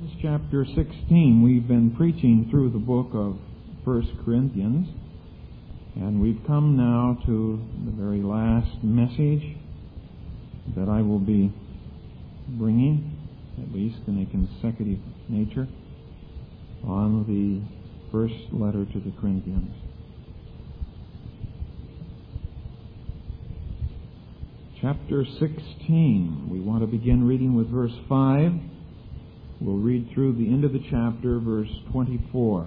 This is chapter 16. We've been preaching through the book of 1 Corinthians, and we've come now to the very last message that I will be bringing, at least in a consecutive nature, on the first letter to the Corinthians. Chapter 16. We want to begin reading with verse 5. We'll read through the end of the chapter, verse 24.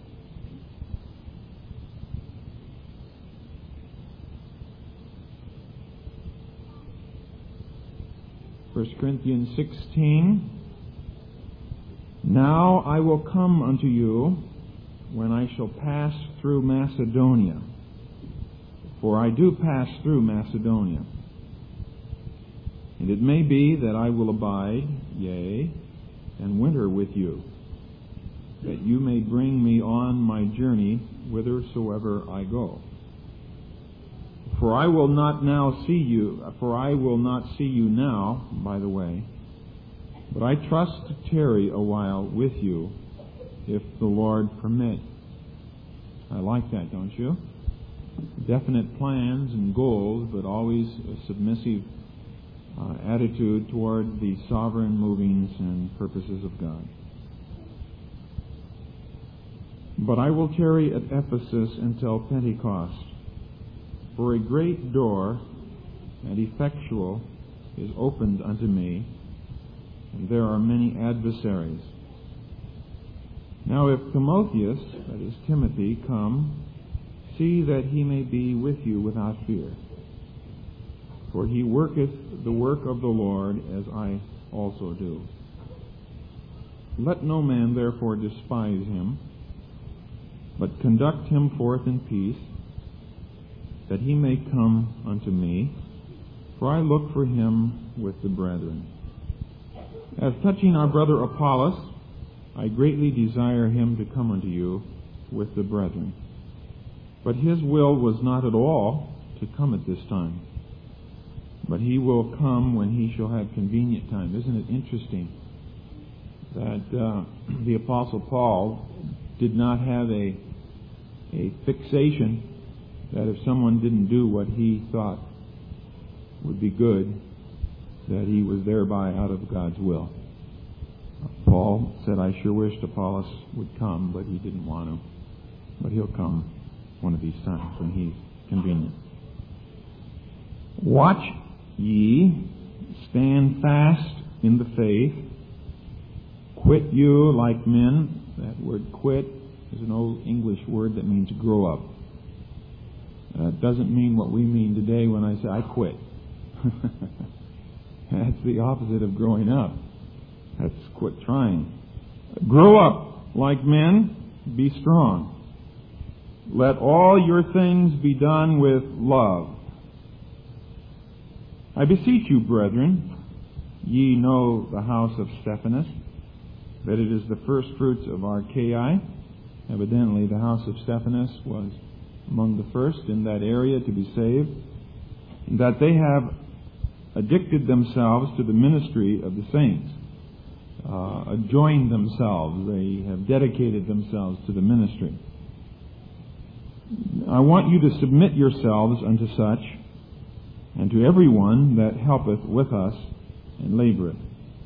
First Corinthians 16. Now I will come unto you when I shall pass through Macedonia, for I do pass through Macedonia. And it may be that I will abide, yea, and winter with you, that you may bring me on my journey whithersoever I go. For I will not see you now, by the way, but I trust to tarry a while with you, if the Lord permit. I like that, don't you? Definite plans and goals, but always a submissive attitude toward the sovereign movings and purposes of God. But I will tarry at Ephesus until Pentecost, for a great door and effectual is opened unto me, and there are many adversaries. Now if Timotheus, that is Timothy, come, see that he may be with you without fear. For he worketh the work of the Lord, as I also do. Let no man therefore despise him, but conduct him forth in peace, that he may come unto me, for I look for him with the brethren. As touching our brother Apollos, I greatly desire him to come unto you with the brethren. But his will was not at all to come at this time, but he will come when he shall have convenient time. Isn't it interesting that the Apostle Paul did not have a fixation that if someone didn't do what he thought would be good, that he was thereby out of God's will. Paul said, I sure wished Apollos would come, but he didn't want to. But he'll come one of these times when he's convenient. Watch ye, stand fast in the faith, quit you like men. That word quit is an old English word that means grow up. It doesn't mean what we mean today when I say I quit. That's the opposite of growing up. That's quit trying. Grow up like men, be strong. Let all your things be done with love. I beseech you, brethren, ye know the house of Stephanas, that it is the first fruits of Achaia. Evidently, the house of Stephanas was among the first in that area to be saved, and that they have addicted themselves to the ministry of the saints, joined themselves, they have dedicated themselves to the ministry. I want you to submit yourselves unto such, and to everyone that helpeth with us and laboureth.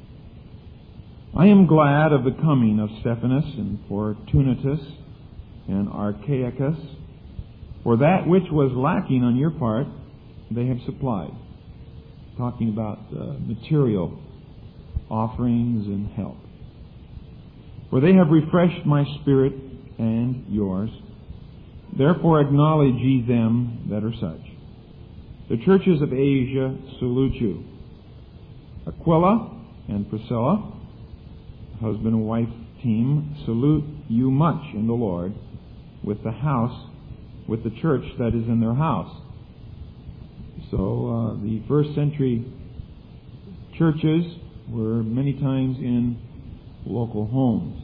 I am glad of the coming of Stephanas and Fortunatus and Achaicus, for that which was lacking on your part they have supplied. Talking about material offerings and help. For they have refreshed my spirit and yours. Therefore acknowledge ye them that are such. The churches of Asia salute you. Aquila and Priscilla, husband and wife team, salute you much in the Lord, with the church that is in their house. So the first century churches were many times in local homes.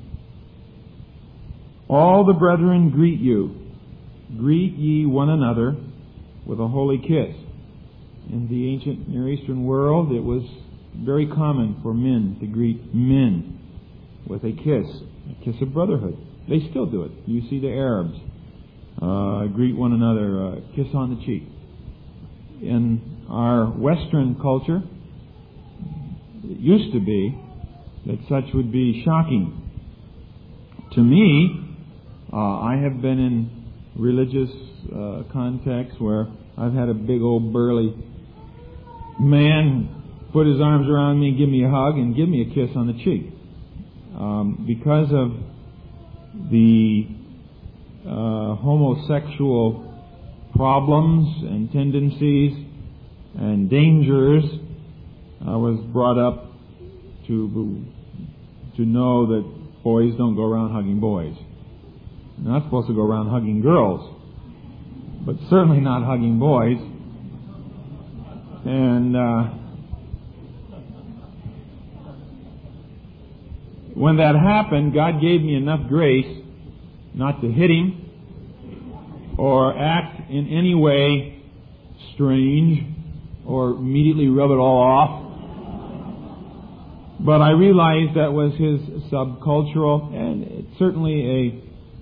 All the brethren greet you. Greet ye one another with a holy kiss. In the ancient Near Eastern world, it was very common for men to greet men. with a kiss of brotherhood. They still do it. You see the Arabs greet one another, kiss on the cheek. In our Western culture, it used to be that such would be shocking. To me, I have been in religious contexts where I've had a big old burly man put his arms around me, give me a hug, and give me a kiss on the cheek. Because of the homosexual problems and tendencies and dangers, I was brought up to know that boys don't go around hugging boys. They're not supposed to go around hugging girls, but certainly not hugging boys. And when that happened, God gave me enough grace not to hit him or act in any way strange or immediately rub it all off. But I realized that was his subcultural and it's certainly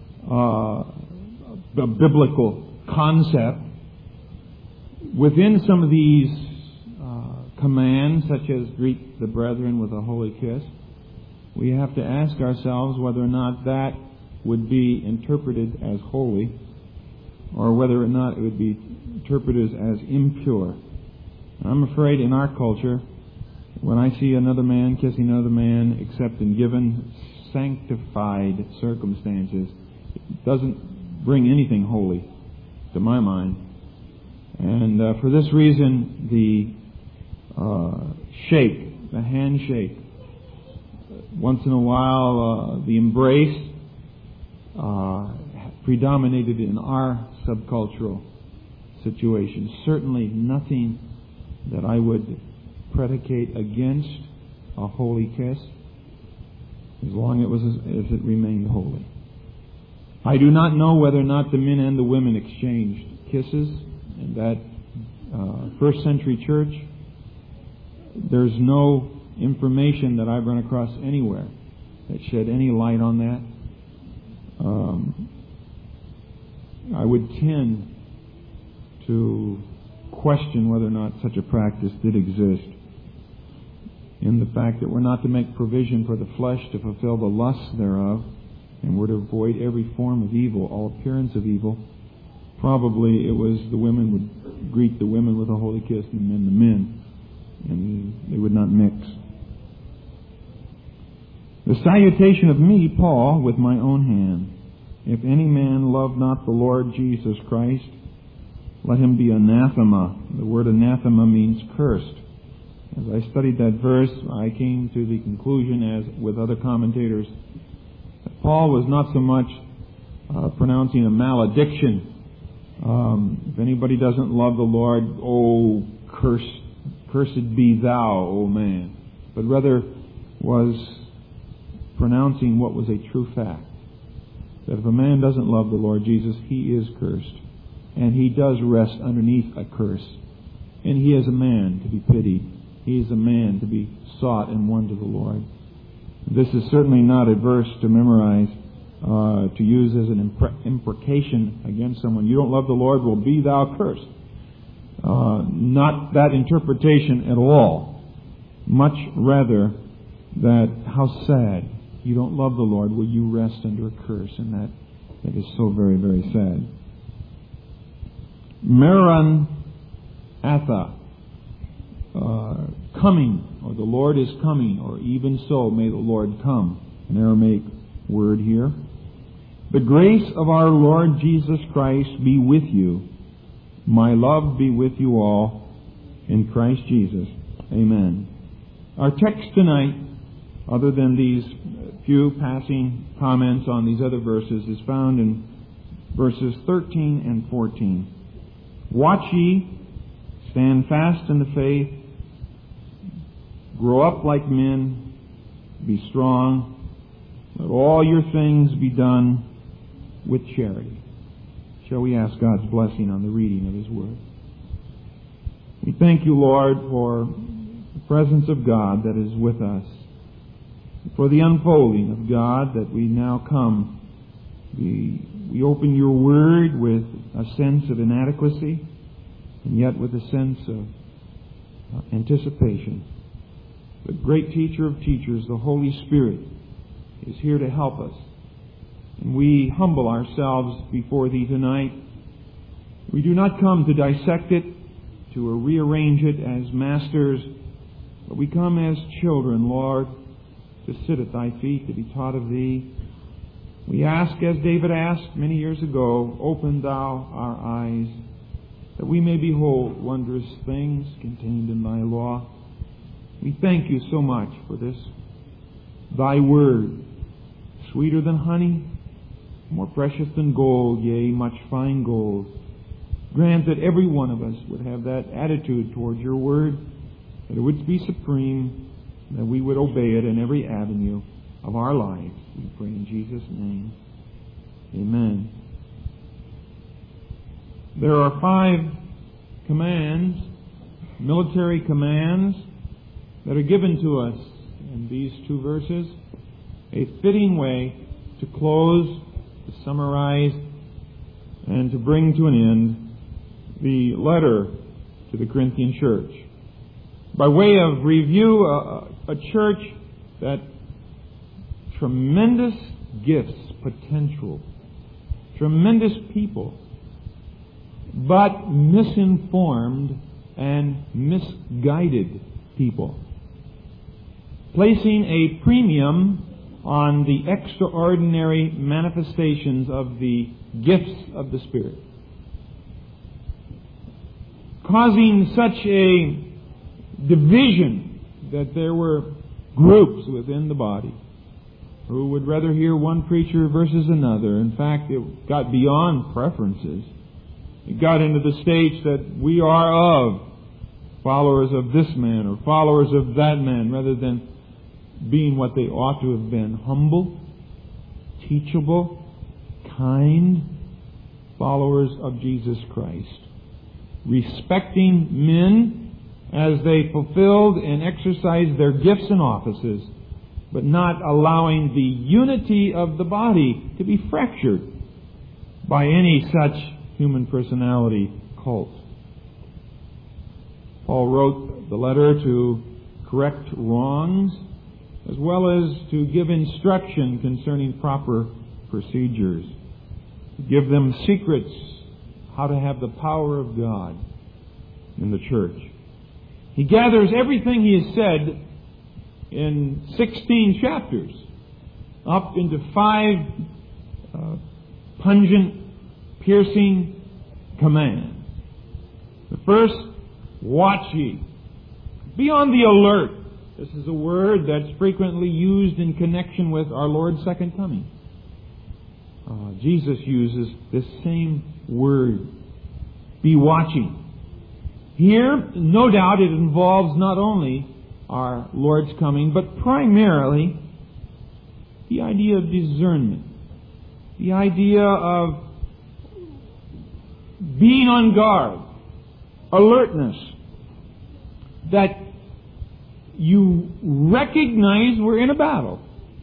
a biblical concept. Within some of these commands, such as greet the brethren with a holy kiss, we have to ask ourselves whether or not that would be interpreted as holy or whether or not it would be interpreted as impure. I'm afraid in our culture, when I see another man kissing another man, except in given sanctified circumstances, it doesn't bring anything holy to my mind. And for this reason, the shake, the handshake, once in a while the embrace predominated in our subcultural situation. Certainly nothing that I would predicate against a holy kiss, as long as it remained holy. I do not know whether or not the men and the women exchanged kisses in that first century church. There's no information that I've run across anywhere that shed any light on that. I would tend to question whether or not such a practice did exist, in the fact that we're not to make provision for the flesh to fulfill the lusts thereof, and we're to avoid every form of evil, all appearance of evil. Probably it was the women would greet the women with a holy kiss and the men, and they would not mix. The salutation of me, Paul, with my own hand. If any man love not the Lord Jesus Christ, let him be anathema. The word anathema means cursed. As I studied that verse, I came to the conclusion, as with other commentators, that Paul was not so much pronouncing a malediction. If anybody doesn't love the Lord, oh, cursed be thou, O man. But rather was pronouncing what was a true fact. That if a man doesn't love the Lord Jesus, he is cursed. And he does rest underneath a curse. And he is a man to be pitied. He is a man to be sought and won to the Lord. This is certainly not a verse to memorize, to use as an imprecation against someone. You don't love the Lord, well, be thou cursed. Not that interpretation at all. Much rather that, how sad. You don't love the Lord, will you rest under a curse? And that is so very, very sad. Maranatha, coming, or the Lord is coming, or even so may the Lord come. An Aramaic word here. The grace of our Lord Jesus Christ be with you. My love be with you all in Christ Jesus. Amen. Our text tonight, other than these few passing comments on these other verses, is found in verses 13 and 14. Watch ye, stand fast in the faith, grow up like men, be strong, let all your things be done with charity. Shall we ask God's blessing on the reading of His Word? We thank you, Lord, for the presence of God that is with us. for the unfolding of God that we now come. We open your word with a sense of inadequacy, and yet with a sense of anticipation. The great teacher of teachers, the Holy Spirit, is here to help us. And we humble ourselves before Thee tonight. We do not come to dissect it, to rearrange it as masters, but we come as children, Lord, to sit at Thy feet, to be taught of Thee. We ask, as David asked many years ago, open Thou our eyes, that we may behold wondrous things contained in Thy law. We thank You so much for this, Thy word, sweeter than honey, more precious than gold, yea, much fine gold. Grant that every one of us would have that attitude towards Your word, that it would be supreme, that we would obey it in every avenue of our lives. We pray in Jesus' name. Amen. There are 5 commands, military commands, that are given to us in these 2 verses. A fitting way to close, to summarize, and to bring to an end the letter to the Corinthian church. By way of review, a church that tremendous gifts, potential, tremendous people, but misinformed and misguided people, placing a premium on the extraordinary manifestations of the gifts of the Spirit, causing such a division that there were groups within the body who would rather hear one preacher versus another. In fact, it got beyond preferences. It got into the stage that we are of followers of this man or followers of that man, rather than being what they ought to have been: humble, teachable, kind followers of Jesus Christ, respecting men as they fulfilled and exercised their gifts and offices, but not allowing the unity of the body to be fractured by any such human personality cult. Paul wrote the letter to correct wrongs, as well as to give instruction concerning proper procedures, to give them secrets how to have the power of God in the church. He gathers everything he has said in 16 chapters up into 5 pungent, piercing commands. The first, watch ye. Be on the alert. This is a word that's frequently used in connection with our Lord's second coming. Jesus uses this same word. Be watching. Here, no doubt, it involves not only our Lord's coming, but primarily the idea of discernment. The idea of being on guard, alertness, that you recognize we're in a battle.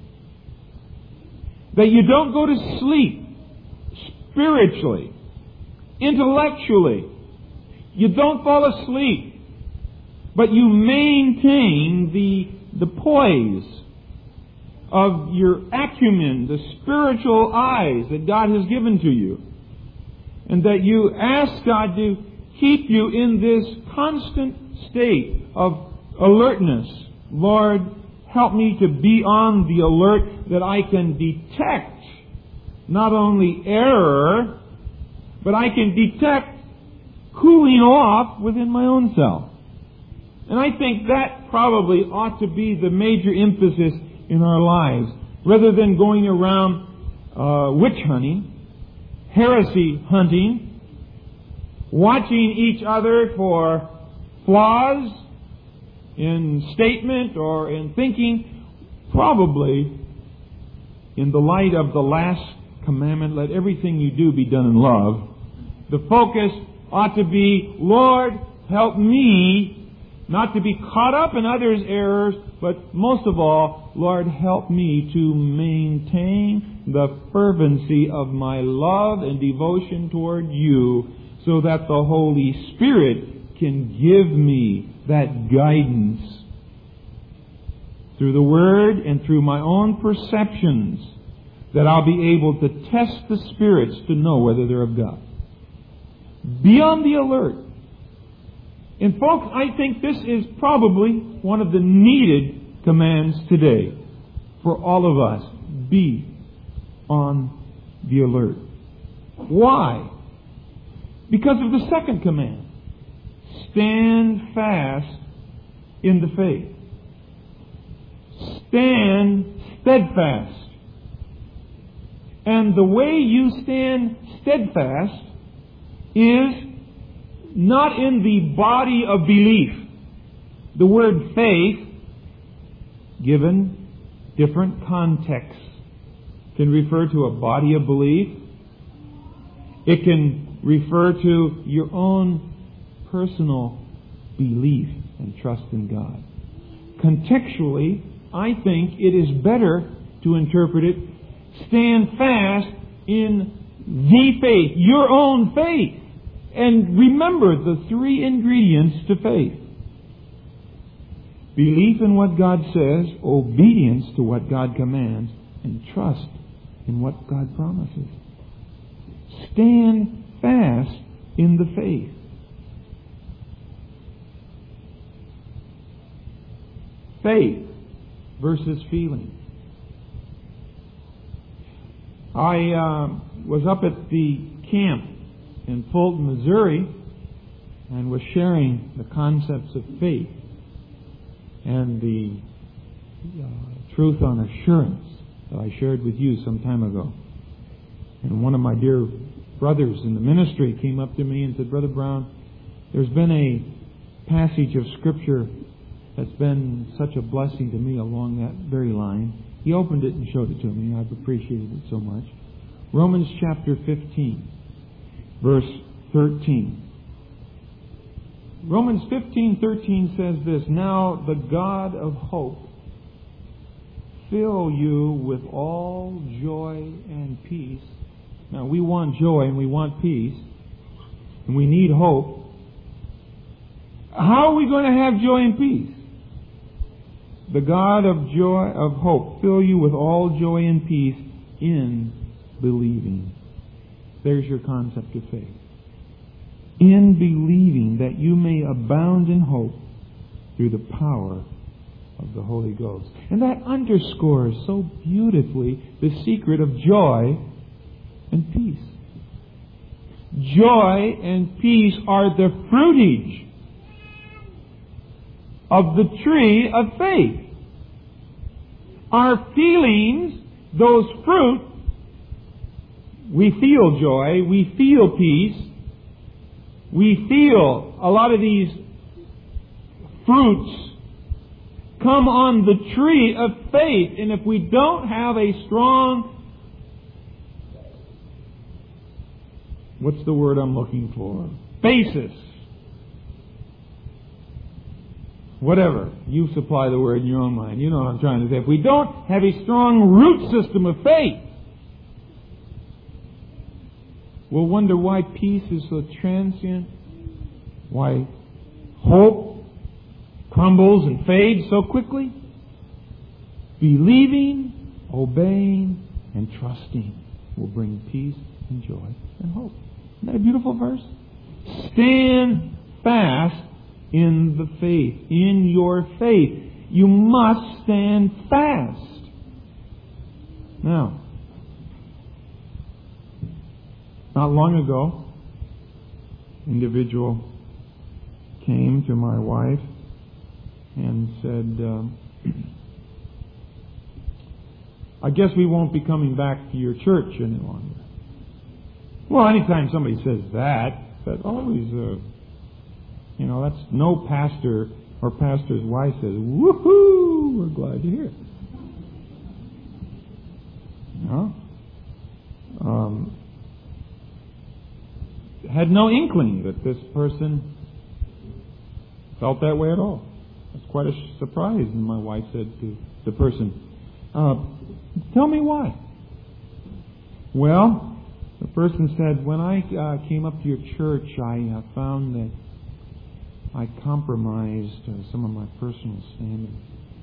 That you don't go to sleep spiritually, intellectually. You don't fall asleep, but you maintain the poise of your acumen, the spiritual eyes that God has given to you. And that you ask God to keep you in this constant state of alertness. Lord, help me to be on the alert that I can detect not only error, but I can detect cooling off within my own self. And I think that probably ought to be the major emphasis in our lives, rather than going around witch hunting, heresy hunting, watching each other for flaws in statement or in thinking. Probably, in the light of the last commandment, let everything you do be done in love, the focus ought to be, Lord, help me not to be caught up in others' errors, but most of all, Lord, help me to maintain the fervency of my love and devotion toward You, so that the Holy Spirit can give me that guidance through the Word and through my own perceptions, that I'll be able to test the spirits to know whether they're of God. Be on the alert. And folks, I think this is probably one of the needed commands today for all of us. Be on the alert. Why? Because of the second command. Stand fast in the faith. Stand steadfast. And the way you stand steadfast is not in the body of belief. The word faith, given different contexts, can refer to a body of belief. It can refer to your own personal belief and trust in God. Contextually, I think it is better to interpret it, stand fast in the faith, your own faith. And remember the three ingredients to faith. Belief in what God says, obedience to what God commands, and trust in what God promises. Stand fast in the faith. Faith versus feeling. I was up at the camp in Fulton, Missouri, and was sharing the concepts of faith and the truth on assurance that I shared with you some time ago. And one of my dear brothers in the ministry came up to me and said, Brother Brown, there's been a passage of Scripture that's been such a blessing to me along that very line. He opened it and showed it to me. I've appreciated it so much. Romans chapter 15, verse 13. Romans 15:13 says this, Now the God of hope fill you with all joy and peace. Now we want joy and we want peace, and we need hope. How are we going to have joy and peace? The God of joy, of hope, fill you with all joy and peace in believing. There's your concept of faith. In believing, that you may abound in hope through the power of the Holy Ghost. And that underscores so beautifully the secret of joy and peace. Joy and peace are the fruitage of the tree of faith. Our feelings, those fruit, we feel joy, we feel peace, we feel a lot of these fruits come on the tree of faith. And if we don't have a strong, what's the word I'm looking for? Basis. Whatever. You supply the word in your own mind. You know what I'm trying to say. If we don't have a strong root system of faith, we'll wonder why peace is so transient, why hope crumbles and fades so quickly. Believing, obeying, and trusting will bring peace and joy and hope. Isn't that a beautiful verse? Stand fast in the faith, in your faith. You must stand fast. Now, not long ago, an individual came to my wife and said, I guess we won't be coming back to your church any longer. Well, anytime somebody says that always, that's no pastor or pastor's wife says, woohoo, we're glad you're here. No? Had no inkling that this person felt that way at all. It's quite a surprise. And my wife said to the person, Tell me why. Well, the person said, when I came up to your church, I found that I compromised some of my personal standards.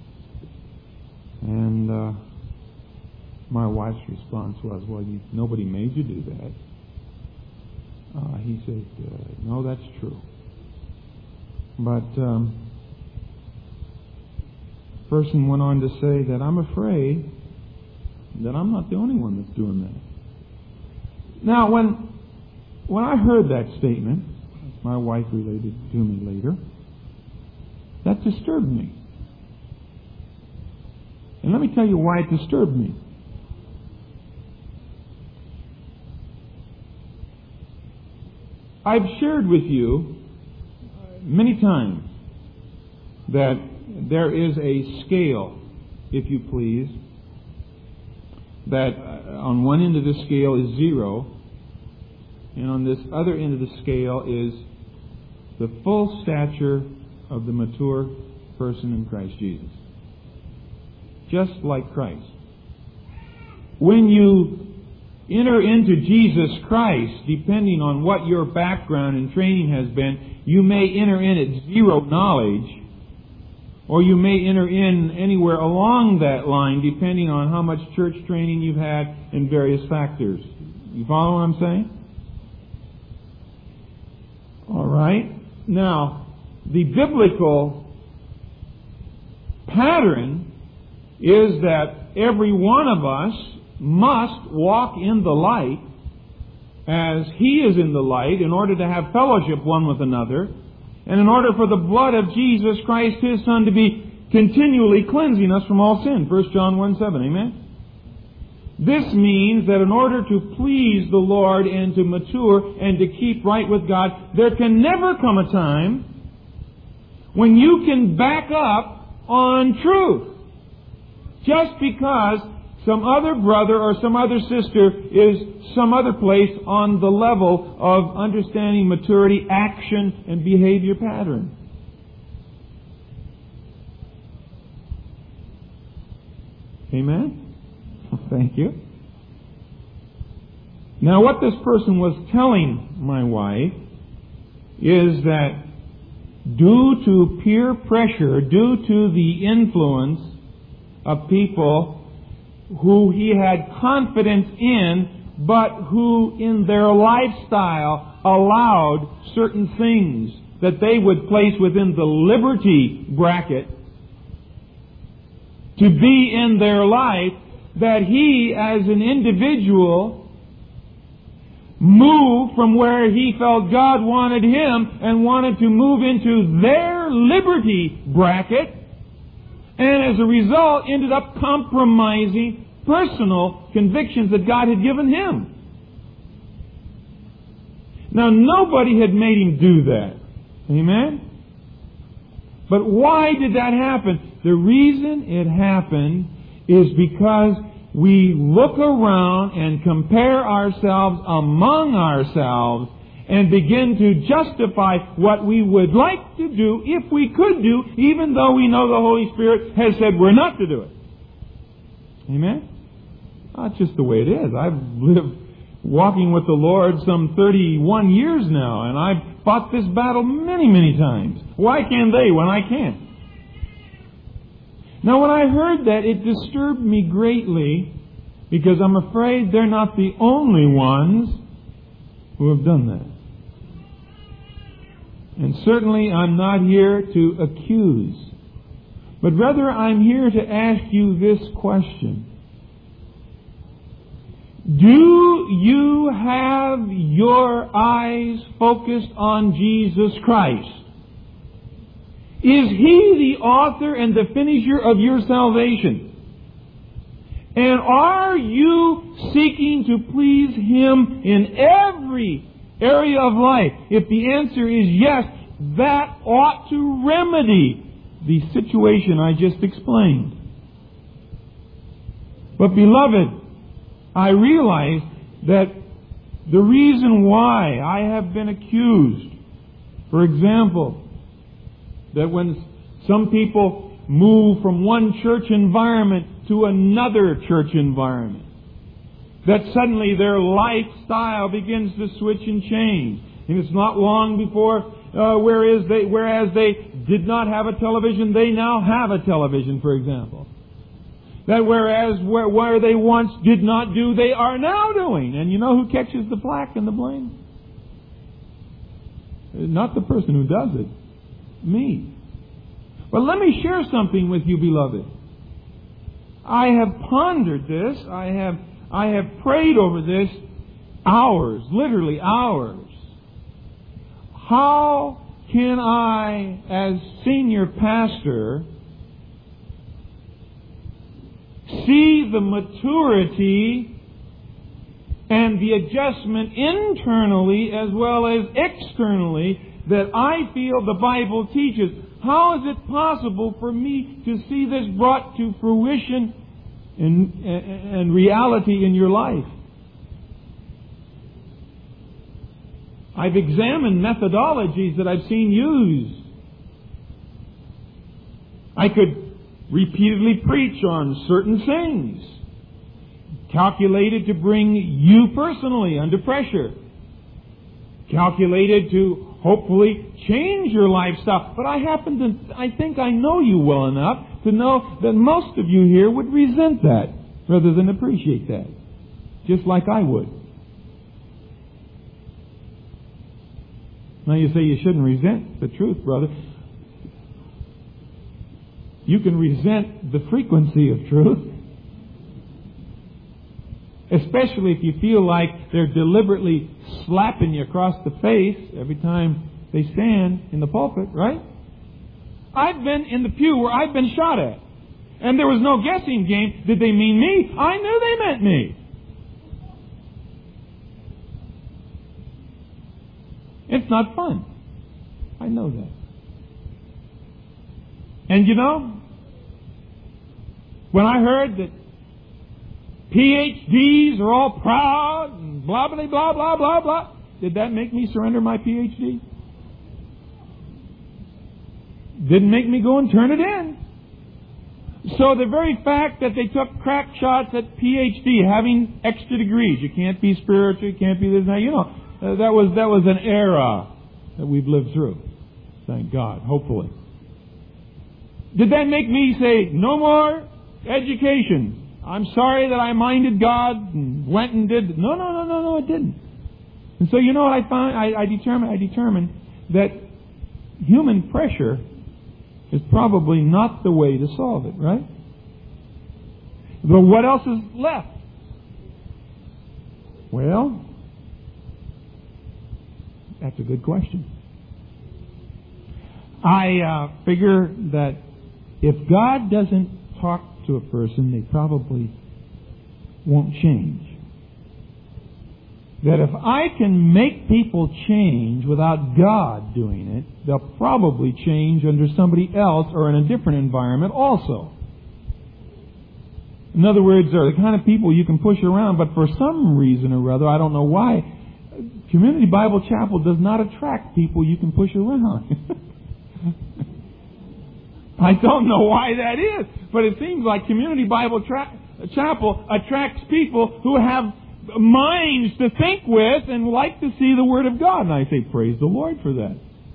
And my wife's response was, well, nobody made you do that. He said, no, that's true. But the person went on to say that I'm afraid that I'm not the only one that's doing that. Now, when I heard that statement, my wife related to me later, that disturbed me. And let me tell you why it disturbed me. I've shared with you many times that there is a scale, if you please, that on one end of the scale is 0, and on this other end of the scale is the full stature of the mature person in Christ Jesus. Just like Christ. When you enter into Jesus Christ, depending on what your background and training has been, you may enter in at 0 knowledge, or you may enter in anywhere along that line, depending on how much church training you've had and various factors. You follow what I'm saying? All right. Now, the biblical pattern is that every one of us must walk in the light as He is in the light in order to have fellowship one with another, and in order for the blood of Jesus Christ, His Son, to be continually cleansing us from all sin. 1 John 1:7, amen? This means that in order to please the Lord and to mature and to keep right with God, there can never come a time when you can back up on truth just because some other brother or some other sister is some other place on the level of understanding maturity, action, and behavior pattern. Amen? Thank you. Now, what this person was telling my wife is that due to peer pressure, due to the influence of people who he had confidence in, but who in their lifestyle allowed certain things that they would place within the liberty bracket to be in their life, that he as an individual moved from where he felt God wanted him and wanted to move into their liberty bracket, and as a result ended up compromising personal convictions that God had given him. Now, nobody had made him do that. Amen? But why did that happen? The reason it happened is because we look around and compare ourselves among ourselves and begin to justify what we would like to do if we could do, even though we know the Holy Spirit has said we're not to do it. Amen? That's just the way it is. I've lived walking with the Lord some 31 years now, and I've fought this battle many, many times. Why can they when I can't? Now, when I heard that, it disturbed me greatly, because I'm afraid they're not the only ones who have done that. And certainly I'm not here to accuse, but rather I'm here to ask you this question. Do you have your eyes focused on Jesus Christ? Is He the author and the finisher of your salvation? And are you seeking to please Him in every area of life? If the answer is yes, that ought to remedy the situation I just explained. But beloved, I realize that the reason why I have been accused, for example, that when some people move from one church environment to another church environment. That suddenly their lifestyle begins to switch and change. And it's not long before, whereas they did not have a television, they now have a television, for example. That whereas where they once did not do, they are now doing. And you know who catches the flack and the blame? Not the person who does it. Me. But let me share something with you, beloved. I have pondered this. I have prayed over this hours, literally hours. How can I, as senior pastor, see the maturity and the adjustment internally as well as externally that I feel the Bible teaches? How is it possible for me to see this brought to fruition and reality in your life? I've examined methodologies that I've seen used. I could repeatedly preach on certain things, calculated to bring you personally under pressure, calculated to hopefully change your lifestyle. But I think I know you well enough to know that most of you here would resent that rather than appreciate that, just like I would. Now you say you shouldn't resent the truth, brother. You can resent the frequency of truth, especially if you feel like they're deliberately slapping you across the face every time they stand in the pulpit, right? I've been in the pew where I've been shot at, and there was no guessing game. Did they mean me? I knew they meant me. It's not fun. I know that. And you know, when I heard that PhDs are all proud and blah, blah, blah, blah, blah, blah, did that make me surrender my PhD? Didn't make me go and turn it in. So the very fact that they took crack shots at PhD, having extra degrees, you can't be spiritual, you can't be this, now, you know, that was an era that we've lived through. Thank God, hopefully. Did that make me say, no more education? I'm sorry that I minded God and went and did. No, it didn't. And so you know what I found? I determined that human pressure is probably not the way to solve it, right? But what else is left? Well, that's a good question. I figure that if God doesn't talk to a person, they probably won't change. That if I can make people change without God doing it, they'll probably change under somebody else or in a different environment also. In other words, they're the kind of people you can push around, but for some reason or other, I don't know why, Community Bible Chapel does not attract people you can push around. I don't know why that is, but it seems like Community Bible Chapel attracts people who have minds to think with and like to see the Word of God. And I say, praise the Lord for that.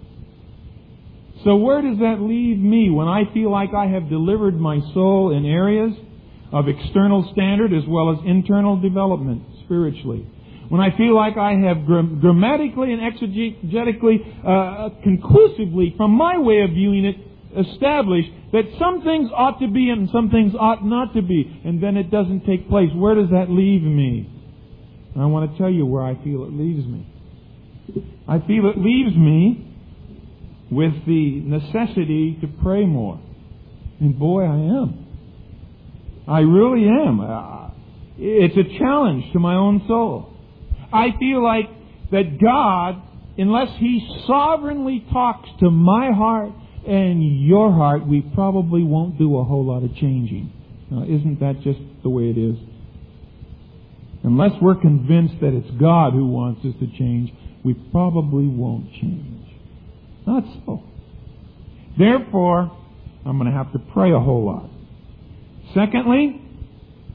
So where does that leave me when I feel like I have delivered my soul in areas of external standard as well as internal development spiritually? When I feel like I have grammatically and exegetically, conclusively, from my way of viewing it, established that some things ought to be and some things ought not to be, and then it doesn't take place. Where does that leave me? And I want to tell you where I feel it leaves me. I feel it leaves me with the necessity to pray more. And boy, I am. I really am. It's a challenge to my own soul. I feel like that God, unless He sovereignly talks to my heart and your heart, we probably won't do a whole lot of changing. Now, isn't that just the way it is? Unless we're convinced that it's God who wants us to change, we probably won't change. Not so. Therefore, I'm going to have to pray a whole lot. Secondly,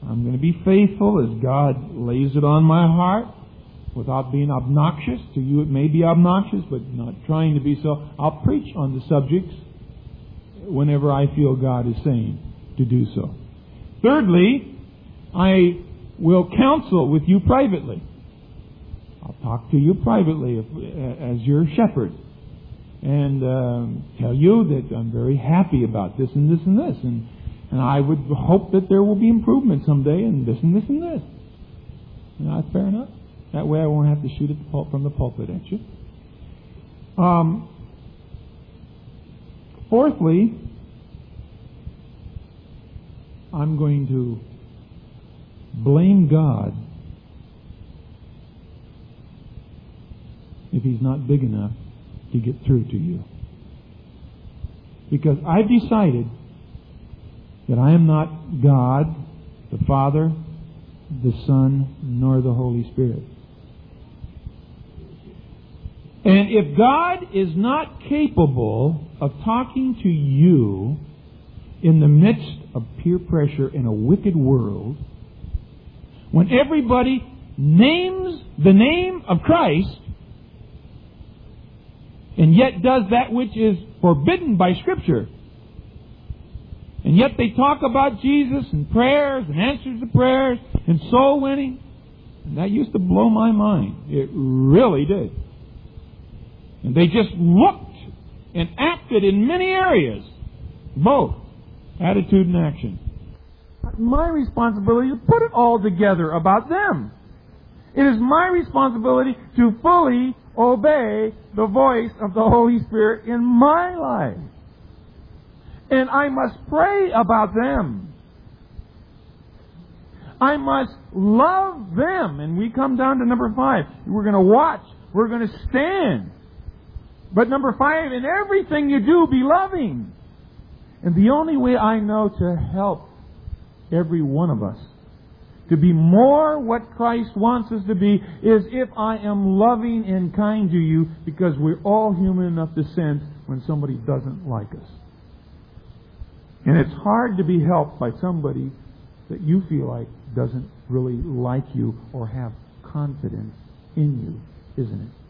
I'm going to be faithful as God lays it on my heart without being obnoxious. To you it may be obnoxious, but not trying to be so. I'll preach on the subjects whenever I feel God is saying to do so. Thirdly, I will counsel with you privately. I'll talk to you privately as your shepherd and tell you that I'm very happy about this and this and this. And I would hope that there will be improvement someday in this and this and this. That's fair enough. That way I won't have to shoot from the pulpit at you. Fourthly, I'm going to blame God if He's not big enough to get through to you. Because I've decided that I am not God, the Father, the Son, nor the Holy Spirit. And if God is not capable of talking to you in the midst of peer pressure in a wicked world, when everybody names the name of Christ and yet does that which is forbidden by Scripture, and yet they talk about Jesus and prayers and answers to prayers and soul winning, and that used to blow my mind. It really did. And they just looked and acted in many areas, both attitude and action. My responsibility is to put it all together about them. It is my responsibility to fully obey the voice of the Holy Spirit in my life. And I must pray about them. I must love them. And we come down to number 5. We're going to watch. We're going to stand. But number 5, in everything you do, be loving. And the only way I know to help every one of us to be more what Christ wants us to be is if I am loving and kind to you, because we're all human enough to sense when somebody doesn't like us. And it's hard to be helped by somebody that you feel like doesn't really like you or have confidence in you, isn't it?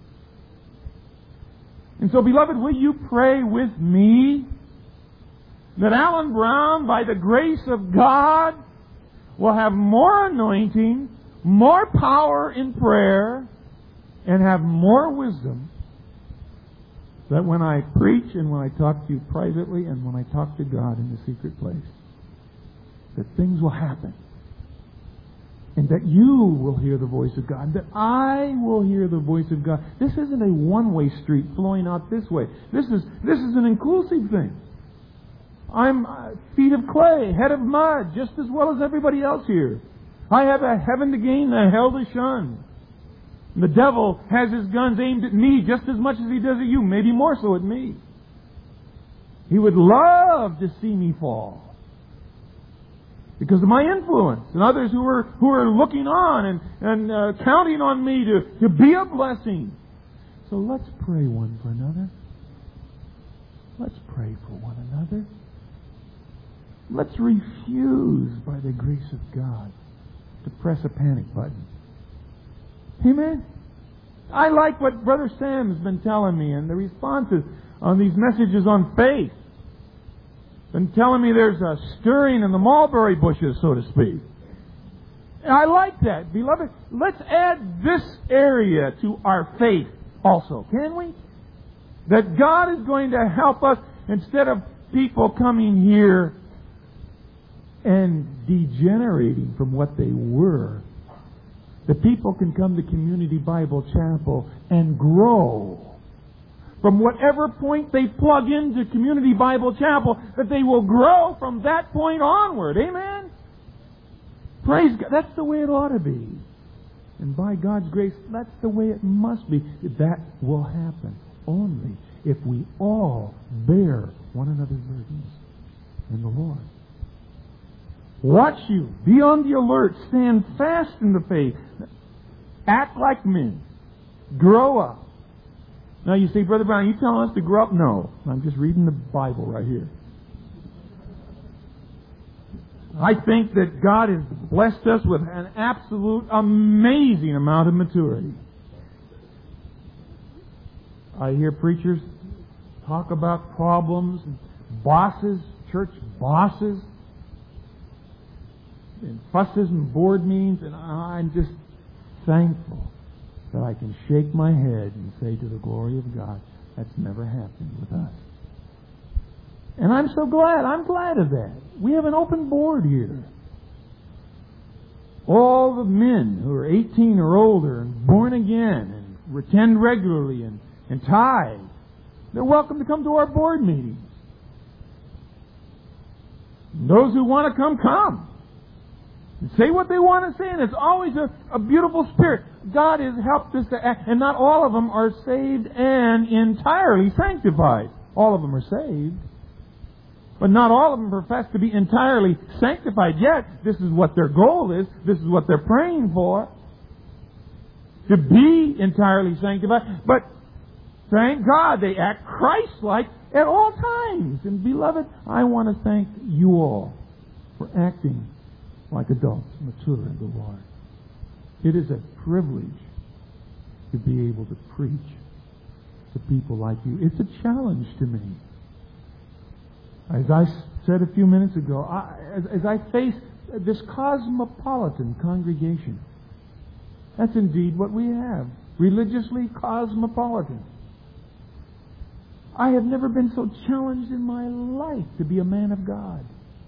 And so, beloved, will you pray with me that Alan Brown, by the grace of God, will have more anointing, more power in prayer, and have more wisdom, that when I preach and when I talk to you privately and when I talk to God in the secret place, that things will happen. And that you will hear the voice of God. That I will hear the voice of God. This isn't a one-way street flowing out this way. This is an inclusive thing. I'm feet of clay, head of mud, just as well as everybody else here. I have a heaven to gain and a hell to shun. And the devil has his guns aimed at me just as much as he does at you, maybe more so at me. He would love to see me fall because of my influence and others who are looking on and counting on me to be a blessing. So let's pray one for another. Let's pray for one another. Let's refuse, by the grace of God, to press a panic button. Amen? I like what Brother Sam's been telling me and the responses on these messages on faith. Been telling me there's a stirring in the mulberry bushes, so to speak. And I like that. Beloved, let's add this area to our faith also, can we? That God is going to help us instead of people coming here and degenerating from what they were. The people can come to Community Bible Chapel and grow from whatever point they plug into Community Bible Chapel, that they will grow from that point onward. Amen? Praise God. That's the way it ought to be. And by God's grace, that's the way it must be. That will happen only if we all bear one another's burdens in the Lord. Watch you. Be on the alert. Stand fast in the faith. Act like men. Grow up. Now you say, Brother Brown, are you telling us to grow up? No. I'm just reading the Bible right here. I think that God has blessed us with an absolute amazing amount of maturity. I hear preachers talk about problems, bosses, church bosses, and fusses and board meetings, and I'm just thankful that I can shake my head and say to the glory of God, that's never happened with us. And I'm so glad. I'm glad of that. We have an open board here. All the men who are 18 or older and born again and attend regularly and tithe, they're welcome to come to our board meetings. And those who want to come, come. And say what they want to say, and it's always a beautiful spirit. God has helped us to act, and not all of them are saved and entirely sanctified. All of them are saved. But not all of them profess to be entirely sanctified yet. This is what their goal is. This is what they're praying for. To be entirely sanctified. But thank God they act Christ-like at all times. And beloved, I want to thank you all for acting like adults, mature in the Lord. It is a privilege to be able to preach to people like you. It's a challenge to me. As I said a few minutes ago, as I face this cosmopolitan congregation, that's indeed what we have. Religiously cosmopolitan. I have never been so challenged in my life to be a man of God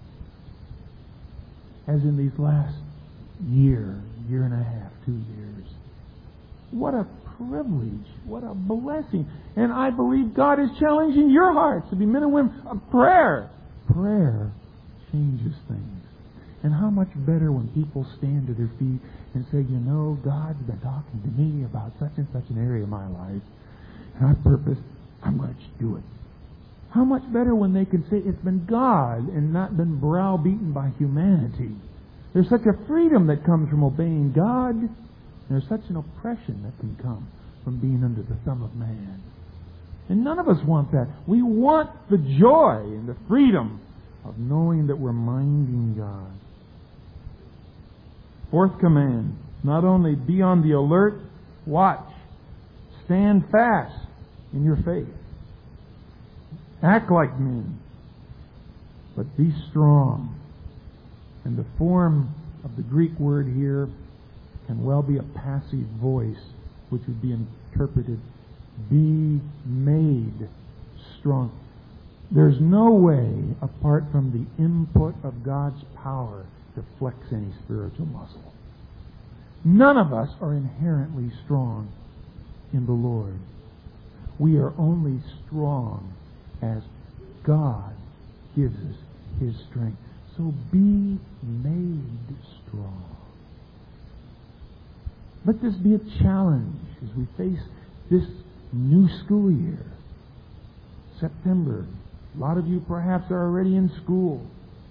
as in these last year and a half, 2 years. What a privilege. What a blessing. And I believe God is challenging your hearts to be men and women of prayer. Prayer changes things. And how much better when people stand to their feet and say, you know, God's been talking to me about such and such an area of my life, and I purpose, I'm going to do it. How much better when they can say it's been God and not been browbeaten by humanity. There's such a freedom that comes from obeying God. There's such an oppression that can come from being under the thumb of man. And none of us want that. We want the joy and the freedom of knowing that we're minding God. Fourth command, not only be on the alert, watch. Stand fast in your faith. Act like men, but be strong. And the form of the Greek word here can well be a passive voice, which would be interpreted, be made strong. There's no way, apart from the input of God's power, to flex any spiritual muscle. None of us are inherently strong in the Lord. We are only strong as God gives us His strength. So be made strong. Let this be a challenge as we face this new school year. September. A lot of you perhaps are already in school.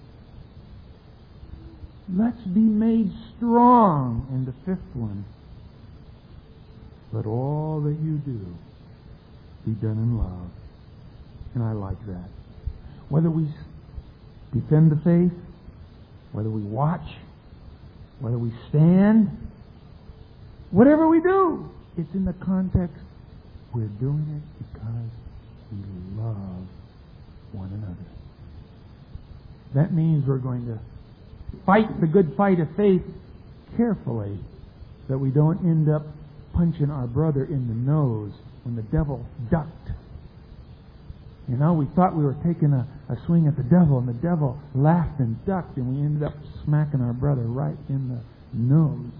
Let's be made strong in the fifth one. Let all that you do be done in love. And I like that. Whether we defend the faith, whether we watch, whether we stand, whatever we do, it's in the context we're doing it because we love one another. That means we're going to fight the good fight of faith carefully, that we don't end up punching our brother in the nose when the devil ducked. You know, we thought we were taking a swing at the devil, and the devil laughed and ducked, and we ended up smacking our brother right in the nose.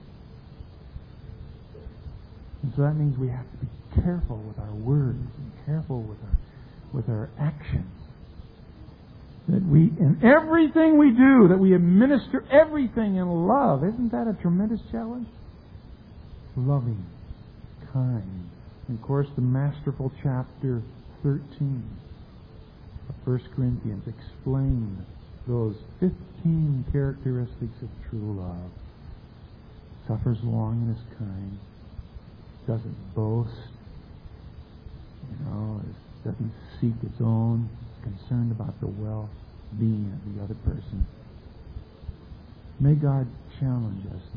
And so that means we have to be careful with our words and careful with our actions. That we, in everything we do, that we administer everything in love. Isn't that a tremendous challenge? Loving, kind. And of course, the masterful chapter 13 of 1 Corinthians explain those 15 characteristics of true love. Suffers long and is kind. Doesn't boast. Doesn't seek its own. Is concerned about the well-being of the other person. May God challenge us